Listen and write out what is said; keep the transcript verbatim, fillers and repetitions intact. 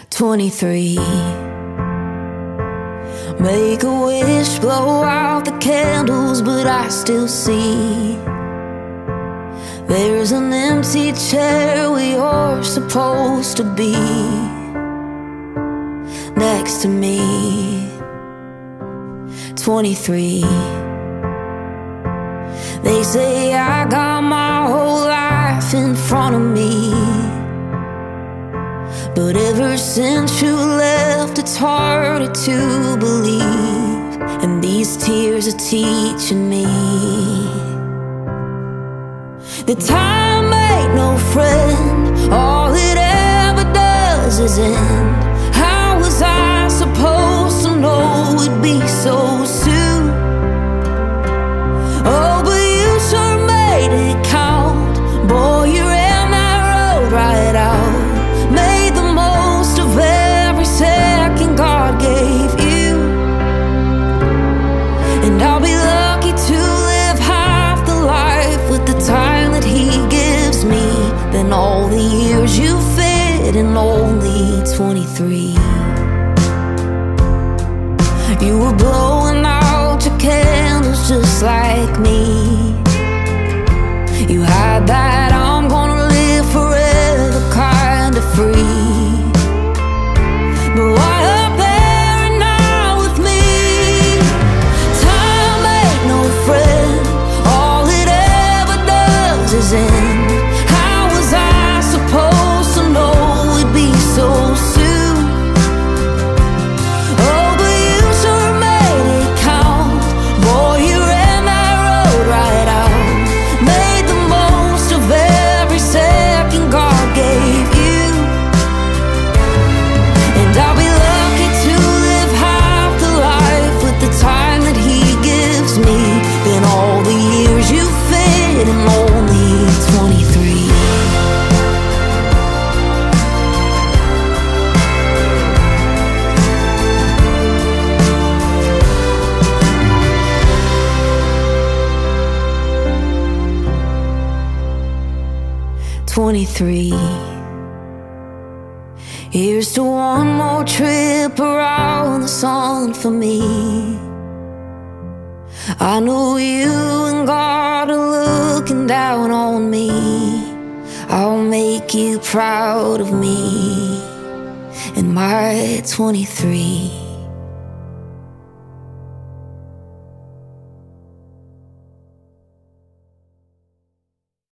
twenty-three. Make a wish, blow out the candles, but I still see there's an empty chair where you're supposed to be, next to me. Twenty-three. They say I got my whole life in front of me, but ever since you left, it's harder to believe, and these tears are teaching me that time ain't no friend, all it ever does is end. How was I supposed to know it'd be so soon? Oh, but you sure made it count. Boy, you ran that road right out, made the most of every second God gave you, and I'll be lucky to live half the life with the time that He gives me than all the years you fit in only twenty-three. You were blowing out your candles just like me. You had that I'm gonna live forever kind of free, but why up there and now with me? Time ain't no friend, all it ever does is end. How was I supposed to know it'd be so soon? Oh, but you sure made it count. Boy, you ran that road right out, made the most of every second God gave you, and I'll be lucky to live half the life with the time that He gives me than all the years you fit in only twenty-three. twenty-three. Here's to one more trip around the sun for me. I know you and God are looking down on me. I'll make you proud of me in my twenty-three.